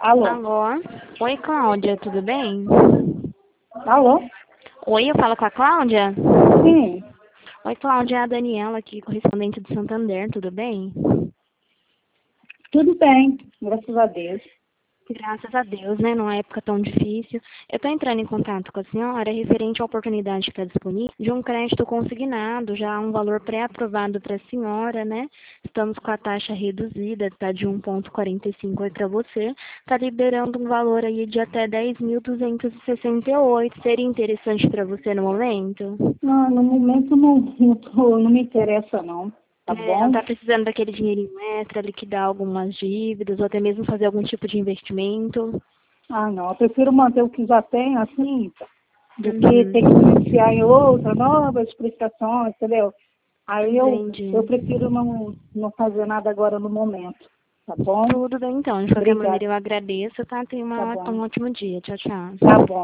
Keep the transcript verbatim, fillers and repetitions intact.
Alô? Alô? Oi, Cláudia, tudo bem? Alô? Oi, eu falo com a Cláudia? Sim, Oi, Cláudia, é a Daniela aqui, correspondente do Santander, tudo bem? tudo bem, graças a Deus. Graças a Deus, né? Numa época tão difícil. Eu estou entrando em contato com a senhora referente à oportunidade que está disponível de um crédito consignado, já um valor pré-aprovado para a senhora, né? Estamos com a taxa reduzida, está de um vírgula quarenta e cinco aí para você. Está liberando um valor aí de até dez mil duzentos e sessenta e oito. Seria interessante para você no momento? Não, no momento não, não, tô- não me interessa não, tá É, não bom? está precisando daquele dinheirinho extra, liquidar algumas dívidas ou até mesmo fazer algum tipo de investimento? Ah não, eu prefiro manter o que já tenho assim, do que ter que Uhum. iniciar em outra, novas prestações, entendeu? Aí eu, eu Entendi. prefiro não, não fazer nada agora no momento, tá bom? Tudo bem então. De qualquer Obrigada, maneira eu agradeço, tá? Tenha tá uma, bom, um ótimo dia. Tchau, tá tchau. bom.